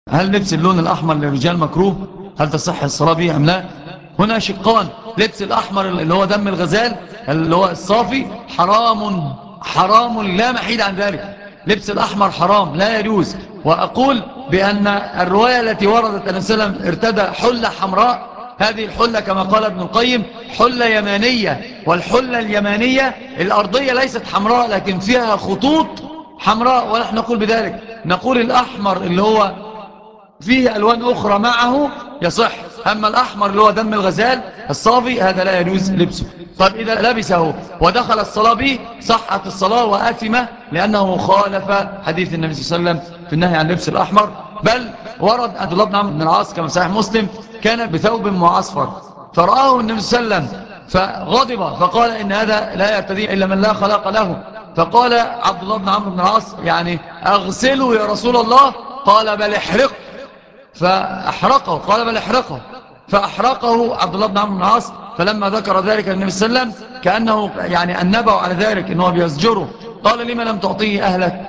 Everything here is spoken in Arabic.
هل لبس اللون الأحمر للرجال مكروه؟ هل تصح الصلاة به أم لا؟ هنا شقان. لبس الأحمر اللي هو دم الغزال اللي هو الصافي حرام، حرام لا محيد عن ذلك. لبس الأحمر حرام لا يجوز. وأقول بأن الرواية التي وردت أن السلام ارتدى حلة حمراء، هذه الحلة كما قال ابن القيم حلة يمانية، والحلة اليمانية الأرضية ليست حمراء لكن فيها خطوط حمراء، ونحن نقول بذلك. نقول الأحمر اللي هو فيه ألوان أخرى معه يصح، أما الأحمر اللي هو دم الغزال الصافي هذا لا يجوز لبسه. طيب إذا لبسه ودخل الصلاة به صحت الصلاة وآثم، لأنه خالف حديث النبي صلى الله عليه وسلم في النهي عن لبس الأحمر. بل ورد عبد الله بن عمرو بن العاص كما صحيح مسلم كان بثوب معصفر فرآه النبي صلى الله عليه وسلم فغضب فقال إن هذا لا يرتدي إلا من لا خلاق له. فقال عبد الله بن عمرو بن العاص يعني أغسله يا رسول الله، قال بل احرق. فأحرقه، قال بل احرقه، فأحرقه عبد الله بن عمرو بن العاص. فلما ذكر ذلك النبي صلى الله عليه وسلم كأنه يعني أنبه على ذلك أنه بيزجره، قال لما لم تعطيه أهلك؟